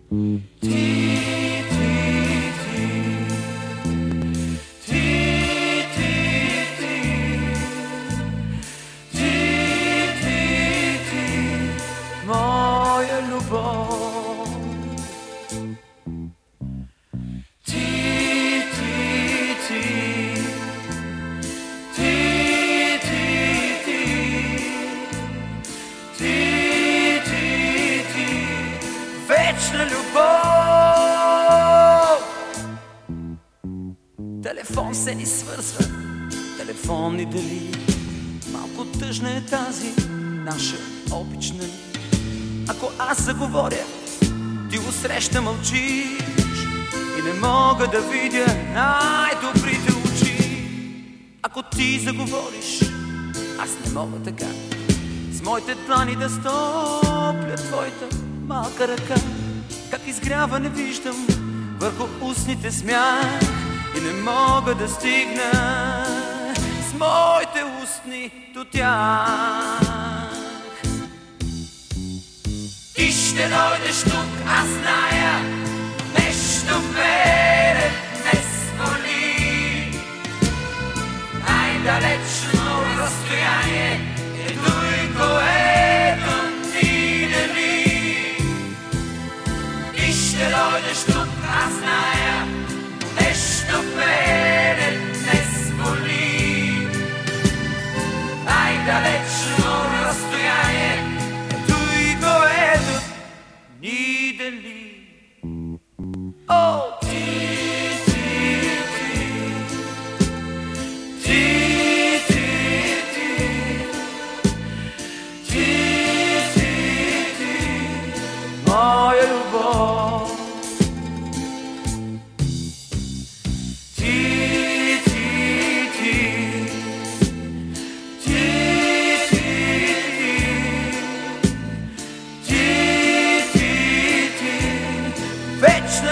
Моя любов. Ти, вечна любов. Телефон се ни свързва, телефон ни дели. Малко тъжна е тази наша обична. Ако аз заговоря, ти го среща мълчиш и не мога да видя най-добрите очи. Ако ти заговориш, аз не мога така с моите длани да стопля твоята малка ръка. Как изгрява не виждам върху устните смях и не мога да стигна с моите устни до тях. Ти ще дойдеш тук, аз зная, нещо в мене ме смоли. Най-далечно разстояние е той, което ни дели. Ти ще дойдеш тук, аз зная, нещо в мене ме смоли. Най-далечно разстояние ни дели. О, моя любов. Вечна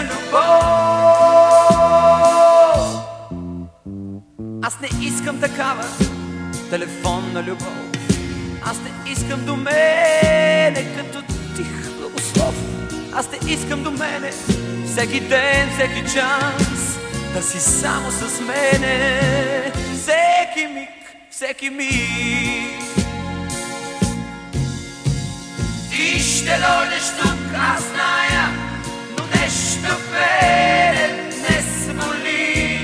любов. Аз не искам такава телефонна любов. Аз не искам до мене като тих благослов. Аз не искам до мене всеки ден, всеки час да си само с мене. Всеки миг, всеки миг. Ти ще дойдеш тук, аз зная, нещо в мене не смоли.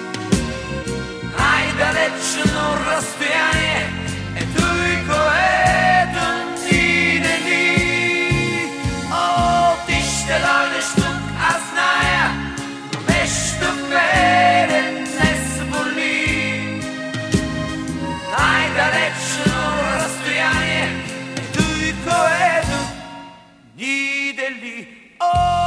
Най-далечно разстояние е той, което ни дели. О, ти ще дойдеш тук, аз зная, но нещо в мене не смоли. Най-далечно разстояние е той, което ни дели.